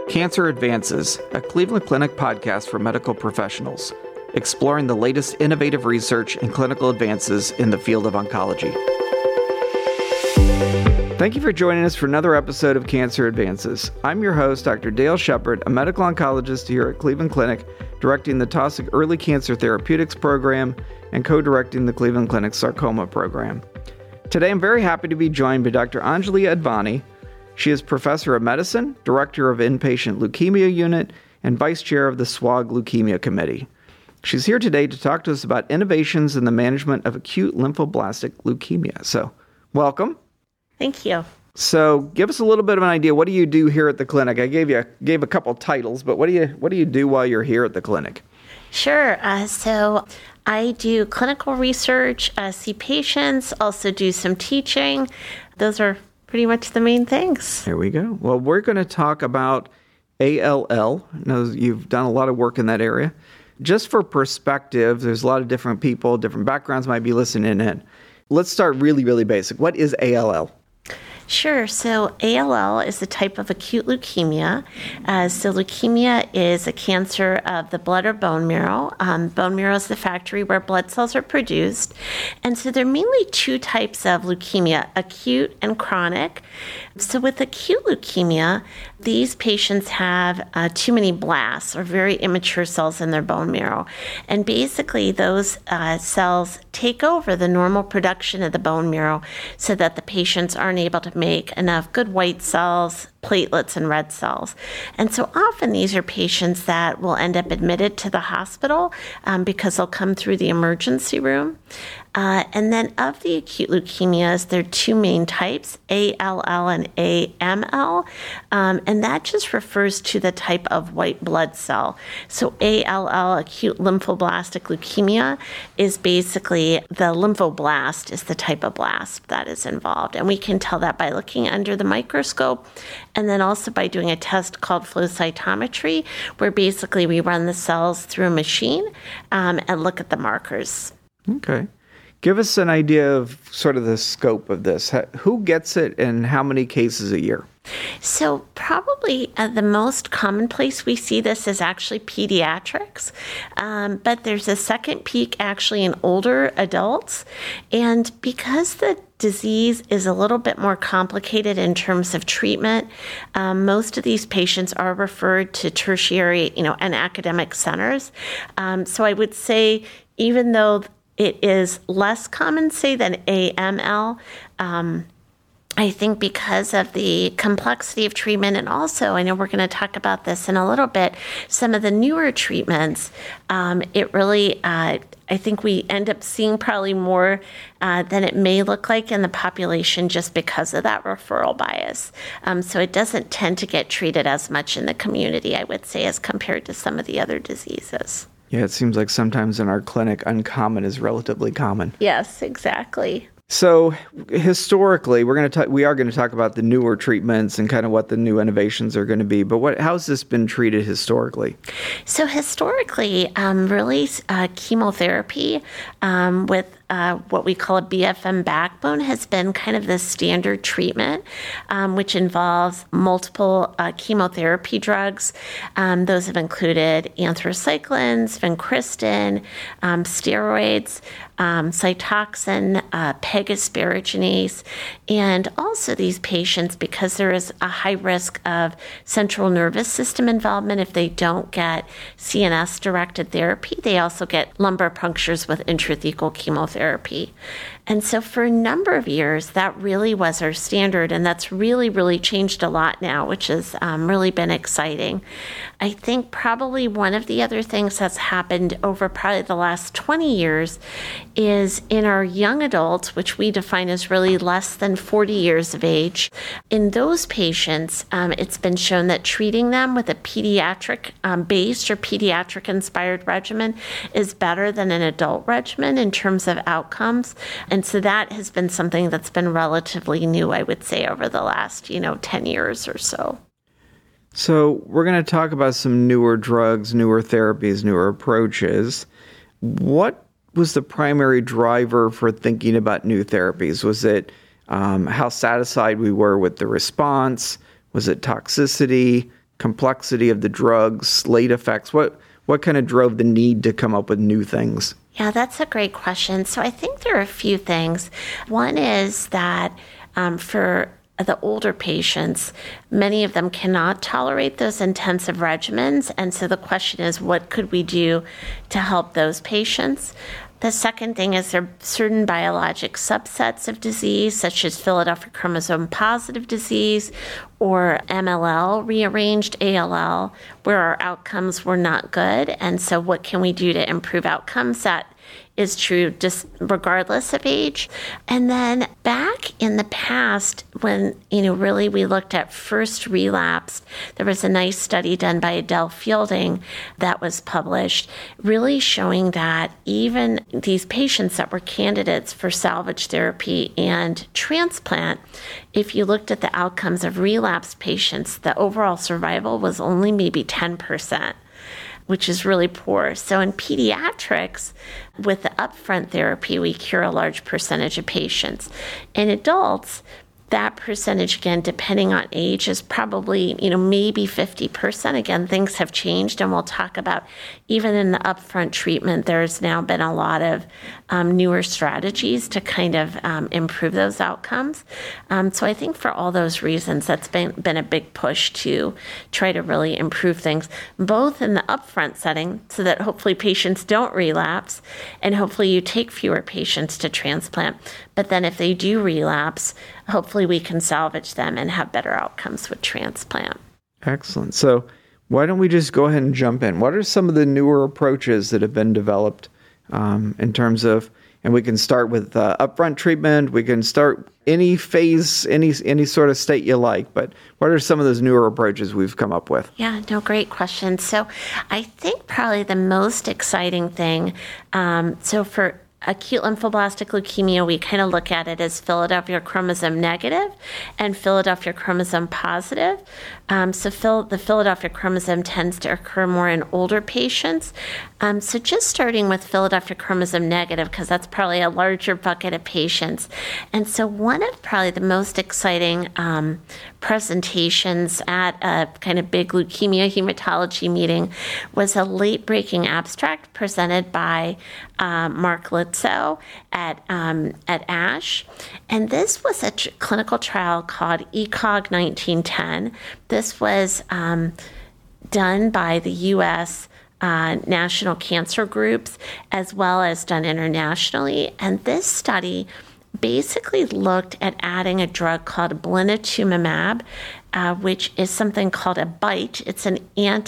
Cancer Advances, a Cleveland Clinic podcast for medical professionals, exploring the latest innovative research and clinical advances in the field of oncology. Thank you for joining us for another episode of Cancer Advances. I'm your host, Dr. Dale Shepard, a medical oncologist here at Cleveland Clinic, directing the Taussig Early Cancer Therapeutics Program and co-directing the Cleveland Clinic Sarcoma Program. Today, I'm very happy to be joined by Dr. Anjali Advani. She is Professor of Medicine, Director of Inpatient Leukemia Unit, and Vice Chair of the SWOG Leukemia Committee. She's here today to talk to us about innovations in the management of acute lymphoblastic leukemia. So, welcome. Thank you. So, give us a little bit of an idea. What do you do here at the clinic? I gave a couple titles, but what do you do while you're here at the clinic? Sure. So I do clinical research, see patients, also do some teaching. Those are pretty much the main things. There we go. Well, we're going to talk about ALL. I know you've done a lot of work in that area. Just for perspective, there's a lot of different people, different backgrounds might be listening in. Let's start really, really basic. What is ALL? Sure. So ALL is a type of acute leukemia. So leukemia is a cancer of the blood or bone marrow. Bone marrow is the factory where blood cells are produced. And so there are mainly two types of leukemia, acute and chronic. So with acute leukemia, these patients have too many blasts or very immature cells in their bone marrow. And basically those cells take over the normal production of the bone marrow so that the patients aren't able to make enough good white cells, platelets, and red cells. And so often these are patients that will end up admitted to the hospital because they'll come through the emergency room. And then of the acute leukemias, there are two main types, ALL and AML. And that just refers to the type of white blood cell. So ALL, acute lymphoblastic leukemia, is basically the lymphoblast is the type of blast that is involved. And we can tell that by looking under the microscope and then also by doing a test called flow cytometry, where basically we run the cells through a machine and look at the markers. Okay. Give us an idea of sort of the scope of this. Who gets it and how many cases a year? So probably the most common place we see this is actually pediatrics, but there's a second peak actually in older adults. And because the disease is a little bit more complicated in terms of treatment, most of these patients are referred to tertiary, and academic centers. So I would say even though it is less common, say, than AML, I think because of the complexity of treatment, and also, I know we're going to talk about this in a little bit, some of the newer treatments, it really, I think we end up seeing probably more than it may look like in the population just because of that referral bias. So it doesn't tend to get treated as much in the community, I would say, as compared to some of the other diseases. Yeah, it seems like sometimes in our clinic, uncommon is relatively common. Yes, exactly. So historically, we are going to talk about the newer treatments and kind of what the new innovations are going to be. But how's this been treated historically? So historically, really chemotherapy with what we call a BFM backbone has been kind of the standard treatment, which involves multiple chemotherapy drugs. Those have included anthracyclines, vincristine, steroids, Cytoxan, pegosparaginase, and also these patients, because there is a high risk of central nervous system involvement if they don't get CNS-directed therapy, they also get lumbar punctures with intrathecal chemotherapy. And so for a number of years, that really was our standard, and that's really, really changed a lot now, which has really been exciting. I think probably one of the other things that's happened over probably the last 20 years is in our young adults, which we define as really less than 40 years of age. In those patients, it's been shown that treating them with a pediatric-based or pediatric-inspired regimen is better than an adult regimen in terms of outcomes. And so that has been something that's been relatively new, I would say, over the last, 10 years or so. So we're going to talk about some newer drugs, newer therapies, newer approaches. What was the primary driver for thinking about new therapies? Was it how satisfied we were with the response? Was it toxicity? complexity of the drugs, late effects? What kind of drove the need to come up with new things? Yeah, that's a great question. So I think there are a few things. One is that for the older patients, many of them cannot tolerate those intensive regimens. And so the question is, what could we do to help those patients? The second thing is there are certain biologic subsets of disease, such as Philadelphia chromosome positive disease or MLL, rearranged ALL, where our outcomes were not good. And so what can we do to improve outcomes? That is true just regardless of age. And then back in the past, when, really we looked at first relapse, there was a nice study done by Adele Fielding that was published, really showing that even these patients that were candidates for salvage therapy and transplant, if you looked at the outcomes of relapsed patients, the overall survival was only maybe 10%. Which is really poor. So in pediatrics, with the upfront therapy, we cure a large percentage of patients. In adults, that percentage, again, depending on age, is probably, maybe 50%. Again, things have changed, and we'll talk about even in the upfront treatment, there's now been a lot of newer strategies to kind of improve those outcomes. So I think for all those reasons, that's been a big push to try to really improve things, both in the upfront setting so that hopefully patients don't relapse, and hopefully you take fewer patients to transplant. But then if they do relapse, hopefully we can salvage them and have better outcomes with transplant. Excellent. So why don't we just go ahead and jump in? What are some of the newer approaches that have been developed in terms of, and we can start with upfront treatment, we can start any phase, any sort of state you like, but what are some of those newer approaches we've come up with? Yeah, no, great question. So I think probably the most exciting thing, so for acute lymphoblastic leukemia, we kind of look at it as Philadelphia chromosome negative and Philadelphia chromosome positive. So the Philadelphia chromosome tends to occur more in older patients. So just starting with Philadelphia chromosome negative, because that's probably a larger bucket of patients. And so one of probably the most exciting presentations at a kind of big leukemia hematology meeting was a late-breaking abstract presented by Mark Litzo at ASH. And this was a clinical trial called ECOG 1910. This was done by the U.S. National cancer groups as well as done internationally. And this study basically looked at adding a drug called blinatumomab, which is something called a BiTE. It's an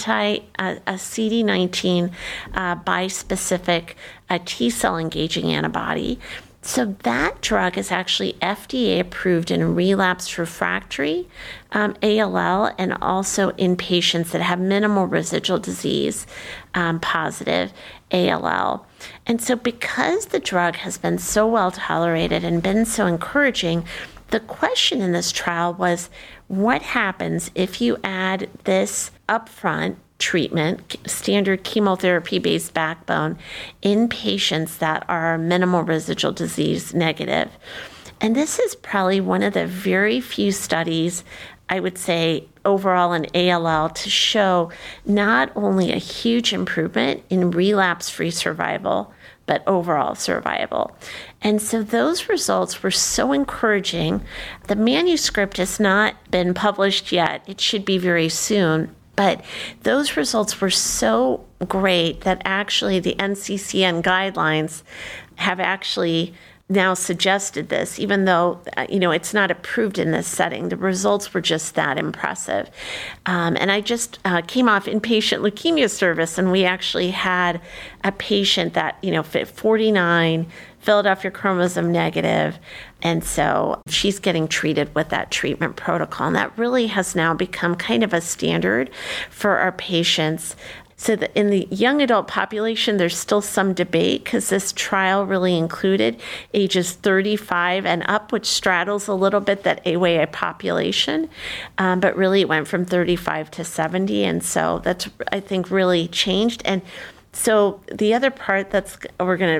CD19 bispecific T-cell engaging antibody. So that drug is actually FDA approved in relapsed refractory ALL and also in patients that have minimal residual disease positive ALL. And so because the drug has been so well tolerated and been so encouraging, the question in this trial was, what happens if you add this upfront treatment, standard chemotherapy-based backbone, in patients that are minimal residual disease negative? And this is probably one of the very few studies, I would say, overall in ALL to show not only a huge improvement in relapse-free survival, but overall survival. And so those results were so encouraging. The manuscript has not been published yet. It should be very soon. But those results were so great that actually the NCCN guidelines have actually now suggested this, even though, it's not approved in this setting. The results were just that impressive. And I just came off inpatient leukemia service, and we actually had a patient that, fit 49, Philadelphia chromosome negative. And so she's getting treated with that treatment protocol. And that really has now become kind of a standard for our patients. So that in the young adult population, there's still some debate because this trial really included ages 35 and up, which straddles a little bit that AYA population. But really it went from 35 to 70. And so that's, I think, really changed. And so the other part we're going to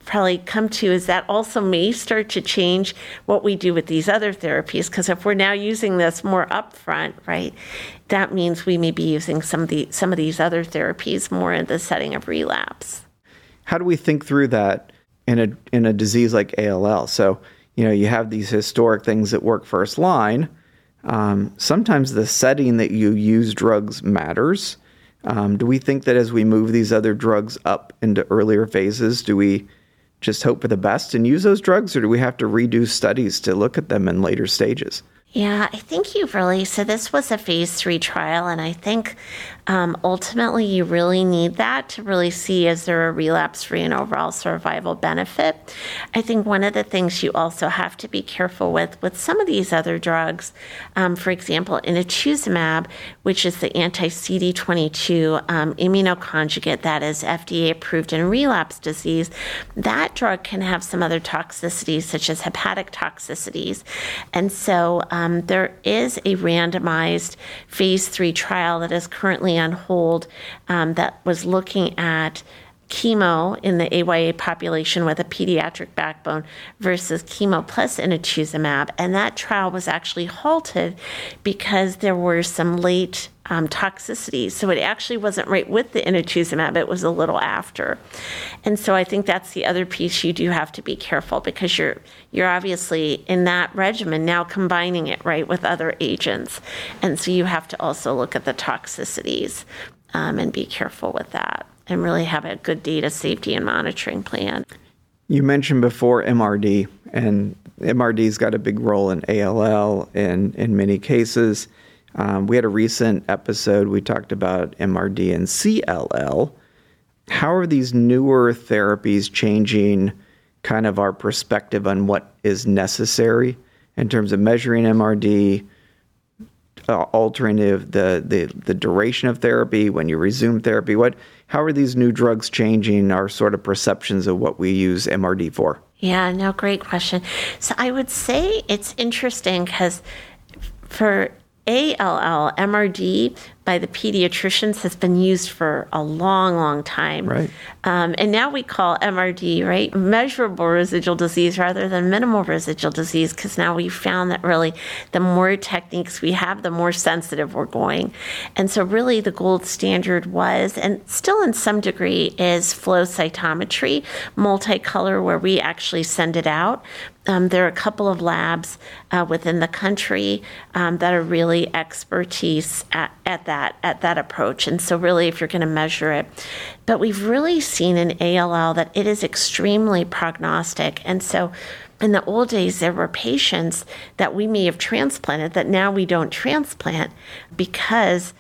probably come to is that also may start to change what we do with these other therapies. Because if we're now using this more upfront, right, that means we may be using some of these other therapies more in the setting of relapse. How do we think through that in a disease like ALL? So, you have these historic things that work first line. Sometimes the setting that you use drugs matters. Do we think that as we move these other drugs up into earlier phases, do we just hope for the best and use those drugs, or do we have to redo studies to look at them in later stages? Yeah, I think so this was a phase 3 trial, and I think ultimately you really need that to really see, is there a relapse-free and overall survival benefit? I think one of the things you also have to be careful with some of these other drugs, for example, inotuzumab, which is the anti-CD22 immunoconjugate that is FDA approved in relapse disease, that drug can have some other toxicities, such as hepatic toxicities. And so there is a randomized phase 3 trial that is currently on hold that was looking at chemo in the AYA population with a pediatric backbone versus chemo plus inotuzumab. And that trial was actually halted because there were some late toxicities. So it actually wasn't right with the inotuzumab, it was a little after. And so I think that's the other piece you do have to be careful, because you're obviously in that regimen now combining it right with other agents. And so you have to also look at the toxicities and be careful with that, and really have a good data safety and monitoring plan. You mentioned before MRD, and MRD's got a big role in ALL in many cases. We had a recent episode, we talked about MRD and CLL. How are these newer therapies changing kind of our perspective on what is necessary in terms of measuring MRD, altering the duration of therapy when you resume therapy? How are these new drugs changing our sort of perceptions of what we use MRD for? Yeah, no, great question. So I would say it's interesting because for ALL, MRD by the pediatricians has been used for a long, long time. Right. And now we call MRD, right, measurable residual disease rather than minimal residual disease, because now we've found that really the more techniques we have, the more sensitive we're going. And so really the gold standard was, and still in some degree is, flow cytometry, multicolor, where we actually send it out. There are a couple of labs within the country that are really expertise at that approach. And so really, if you're going to measure it, but we've really seen in ALL that it is extremely prognostic. And so in the old days, there were patients that we may have transplanted that now we don't transplant because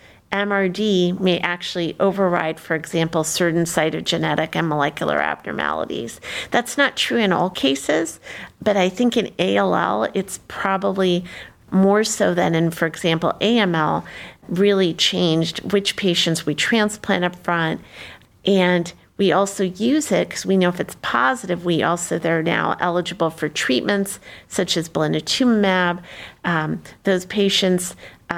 MRD may actually override, for example, certain cytogenetic and molecular abnormalities. That's not true in all cases, but I think in ALL, it's probably more so than in, for example, AML, really changed which patients we transplant up front. And we also use it because we know if it's positive, they're now eligible for treatments such as blinatumomab. Those patients,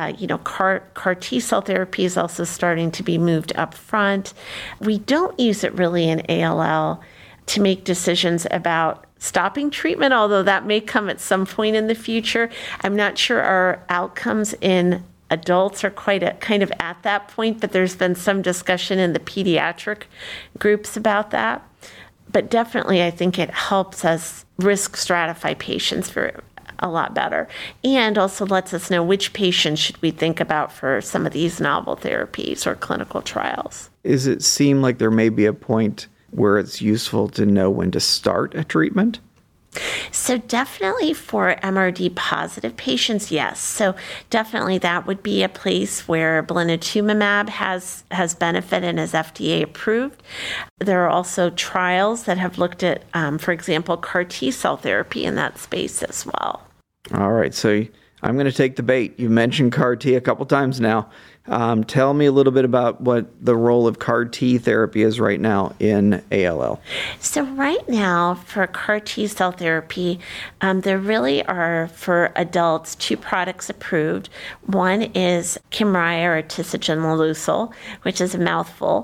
CAR T-cell therapy is also starting to be moved up front. We don't use it really in ALL to make decisions about stopping treatment, although that may come at some point in the future. I'm not sure our outcomes in adults are quite kind of at that point, but there's been some discussion in the pediatric groups about that. But definitely, I think it helps us risk stratify patients for a lot better, and also lets us know which patients should we think about for some of these novel therapies or clinical trials. Does it seem like there may be a point where it's useful to know when to start a treatment? So definitely for MRD positive patients, yes. So definitely that would be a place where blinatumomab has benefit and is FDA approved. There are also trials that have looked at, for example, CAR T-cell therapy in that space as well. All right. So I'm going to take the bait. You mentioned CAR T a couple times now. Tell me a little bit about what the role of CAR T therapy is right now in ALL. So right now for CAR T cell therapy, there really are for adults 2 products approved. One is Kymriah or tisagenlecleucel, which is a mouthful.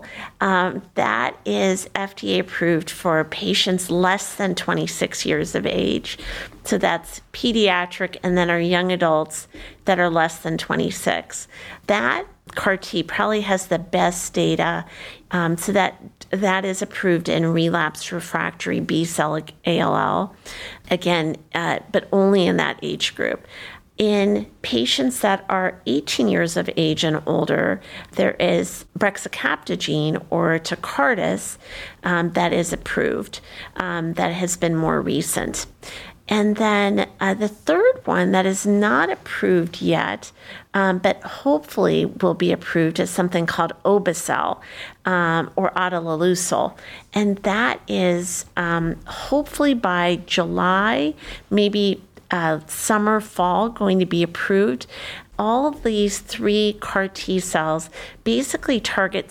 That is FDA approved for patients less than 26 years of age. So that's pediatric and then our young adults that are less than 26. That CAR T probably has the best data, so that is approved in relapsed refractory B-cell ALL, again, but only in that age group. In patients that are 18 years of age and older, there is brexacaptogene or Tecartus that is approved, that has been more recent. And then the third one that is not approved yet, but hopefully will be approved, is something called Obe-cel or Adalimumab. And that is hopefully by July, maybe summer, fall, going to be approved. All of these 3 CAR T cells basically target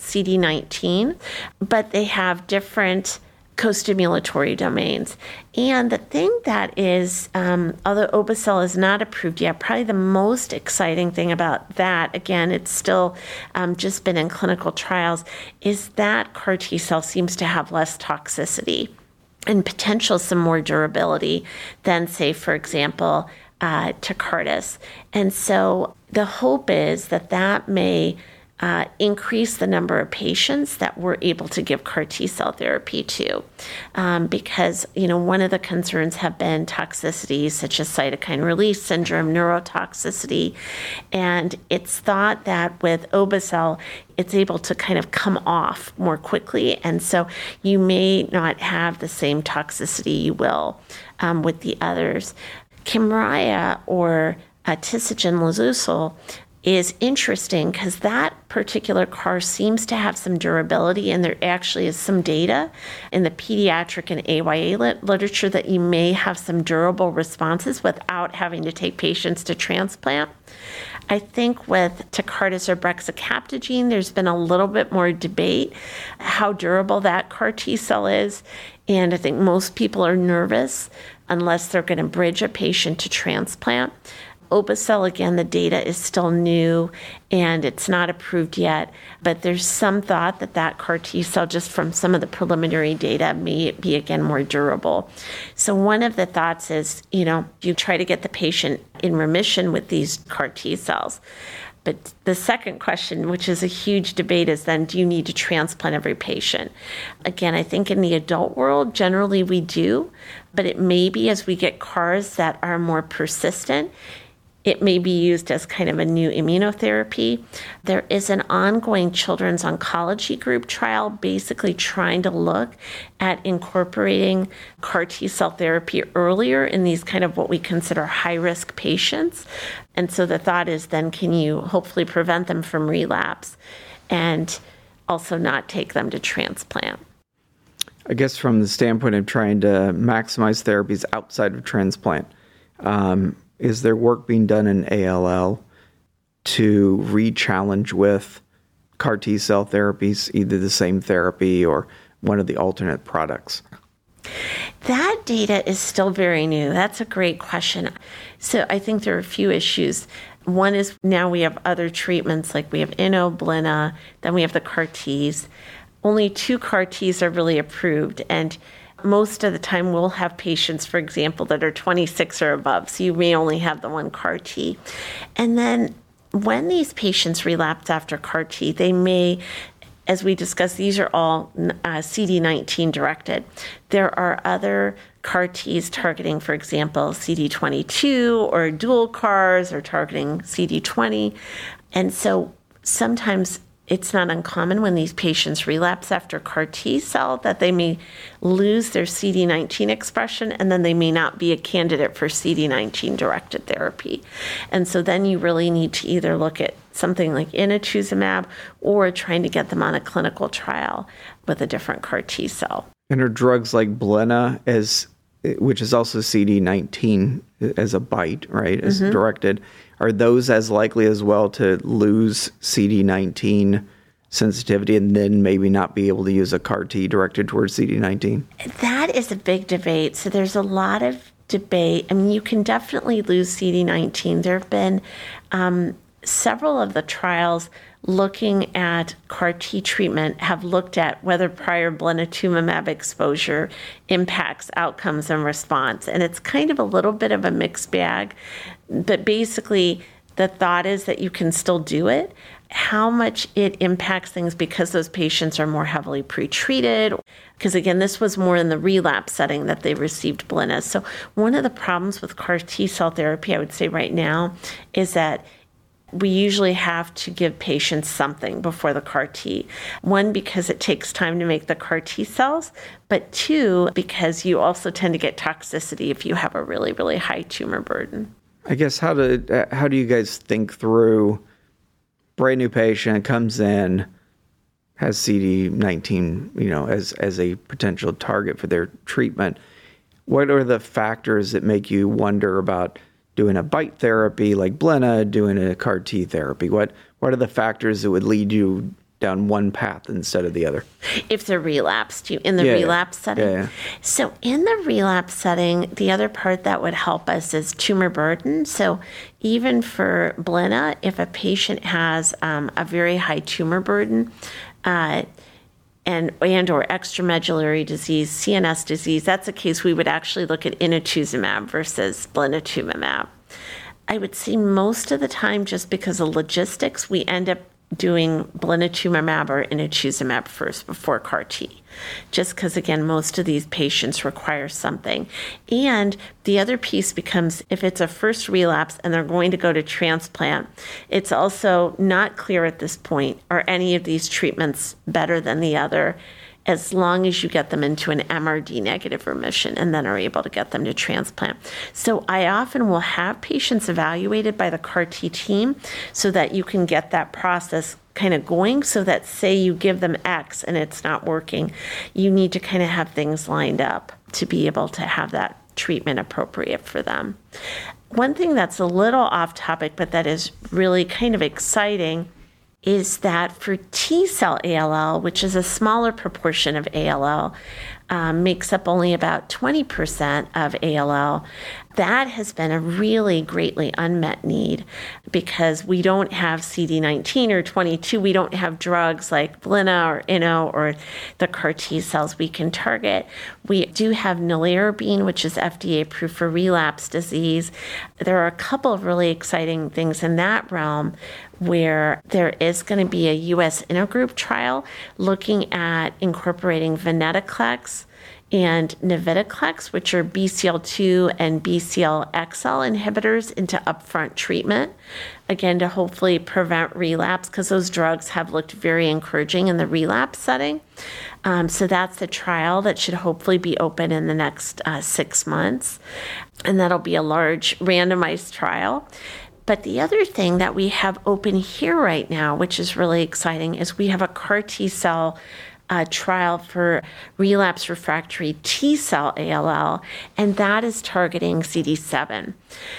CD19, but they have different co-stimulatory domains. And the thing that is, although Obe-cel is not approved yet, probably the most exciting thing about that, again, it's still just been in clinical trials, is that CAR T cell seems to have less toxicity and potential some more durability than, say, for example, Tecartus. And so the hope is that that may increase the number of patients that we're able to give CAR T cell therapy to, because one of the concerns have been toxicities such as cytokine release syndrome, neurotoxicity, and it's thought that with Obe-cel it's able to kind of come off more quickly, and so you may not have the same toxicity you will with the others. Kymriah or tisagenlecleucel is interesting because that particular CAR seems to have some durability, and there actually is some data in the pediatric and AYA literature that you may have some durable responses without having to take patients to transplant. I think with Tecartus or brexacaptogene, there's been a little bit more debate how durable that CAR T cell is, and I think most people are nervous unless they're going to bridge a patient to transplant. Obe-cel, again, the data is still new and it's not approved yet, but there's some thought that that CAR T cell, just from some of the preliminary data, may be, again, more durable. So one of the thoughts is, you try to get the patient in remission with these CAR T cells. But the second question, which is a huge debate, is then, do you need to transplant every patient? Again, I think in the adult world, generally we do, but it may be as we get CARs that are more persistent, it may be used as kind of a new immunotherapy. There is an ongoing children's oncology group trial basically trying to look at incorporating CAR T cell therapy earlier in these kind of what we consider high-risk patients. And so the thought is then, can you hopefully prevent them from relapse and also not take them to transplant? I guess from the standpoint of trying to maximize therapies outside of transplant, is there work being done in ALL to re-challenge with CAR T cell therapies, either the same therapy or one of the alternate products? That data is still very new. That's a great question. So I think there are a few issues. One is now we have other treatments, like we have Blina, then we have the CAR Ts. Only 2 CAR Ts are really approved, and most of the time we'll have patients, for example, that are 26 or above, so you may only have the 1 CAR T. And then when these patients relapse after CAR T, they may, as we discussed, these are all CD19 directed. There are other CAR Ts targeting, for example, CD22 or dual CARs or targeting CD20. And so sometimes it's not uncommon when these patients relapse after CAR T cell that they may lose their CD19 expression, and then they may not be a candidate for CD19 directed therapy. And so then you really need to either look at something like inotuzumab or trying to get them on a clinical trial with a different CAR T cell. And are drugs like Blina, is which is also CD19 as a BiTE, right, as directed, are those as likely as well to lose CD19 sensitivity and then maybe not be able to use a CAR T directed towards CD19? That is a big debate. So there's a lot of debate. I mean, you can definitely lose CD19. There have been several of the trials looking at CAR T treatment have looked at whether prior blinatumomab exposure impacts outcomes and response. And it's kind of a little bit of a mixed bag. But basically, the thought is that you can still do it. How much it impacts things because those patients are more heavily pretreated. Because again, this was more in the relapse setting that they received blina. So one of the problems with CAR T cell therapy, I would say right now, is that we usually have to give patients something before the CAR T. One, because it takes time to make the CAR T cells, but two, because you also tend to get toxicity if you have a really, really high tumor burden. I guess how do you guys think through brand new patient comes in, has CD19, as a potential target for their treatment? What are the factors that make you wonder about doing a BiTE therapy like blina, doing a CAR T therapy? What are the factors that would lead you down one path instead of the other? If they're relapsed, in the relapse setting. Yeah. So in the relapse setting, the other part that would help us is tumor burden. So even for blina, if a patient has a very high tumor burden, and or extramedullary disease, CNS disease, that's a case we would actually look at inotuzumab versus blinatumomab. I would say most of the time, just because of logistics, we end up doing blinatumomab or inotuzumab first before CAR T, just because, again, most of these patients require something. And the other piece becomes if it's a first relapse and they're going to go to transplant, it's also not clear at this point, are any of these treatments better than the other, as long as you get them into an MRD negative remission and then are able to get them to transplant. So I often will have patients evaluated by the CAR T team so that you can get that process kind of going, so that say you give them X and it's not working, you need to kind of have things lined up to be able to have that treatment appropriate for them. One thing that's a little off topic, but that is really kind of exciting, is that for T-cell ALL, which is a smaller proportion of ALL, makes up only about 20% of ALL, that has been a really greatly unmet need because we don't have CD19 or 22. We don't have drugs like blina or ino or the CAR T cells we can target. We do have nelarabine, which is FDA approved for relapse disease. There are a couple of really exciting things in that realm where there is going to be a U.S. intergroup trial looking at incorporating venetoclax and navitoclax, which are BCL2 and BCL-XL inhibitors, into upfront treatment, again, to hopefully prevent relapse, because those drugs have looked very encouraging in the relapse setting. So that's the trial that should hopefully be open in the next 6 months, and that'll be a large randomized trial. But the other thing that we have open here right now, which is really exciting, is we have a CAR T cell trial for relapse refractory T cell ALL, and that is targeting CD7.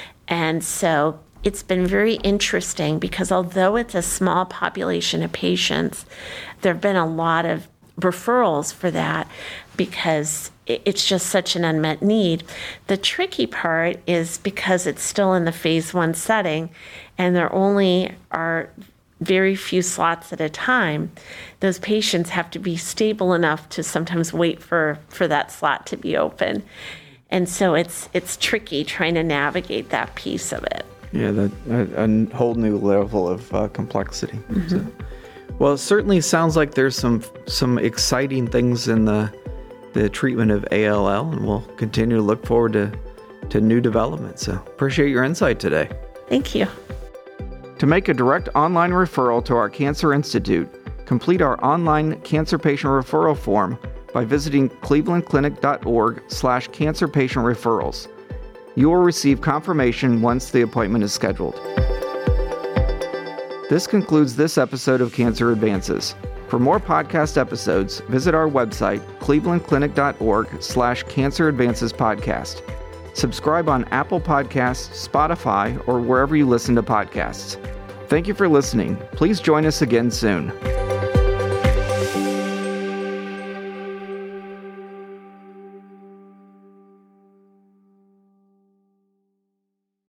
And so it's been very interesting because although it's a small population of patients, there have been a lot of referrals for that because it's just such an unmet need. The tricky part is because it's still in the phase 1 setting and there only are very few slots at a time, those patients have to be stable enough to sometimes wait for that slot to be open. And so it's tricky trying to navigate that piece of it. Yeah, a whole new level of complexity. Mm-hmm. So, well, it certainly sounds like there's some exciting things in the treatment of ALL, and we'll continue to look forward to new developments. So appreciate your insight today. Thank you. To make a direct online referral to our Cancer Institute, complete our online cancer patient referral form by visiting clevelandclinic.org/cancer patient referrals. You will receive confirmation once the appointment is scheduled. This concludes this episode of Cancer Advances. For more podcast episodes, visit our website, clevelandclinic.org/Cancer Advances Podcast. Subscribe on Apple Podcasts, Spotify, or wherever you listen to podcasts. Thank you for listening. Please join us again soon.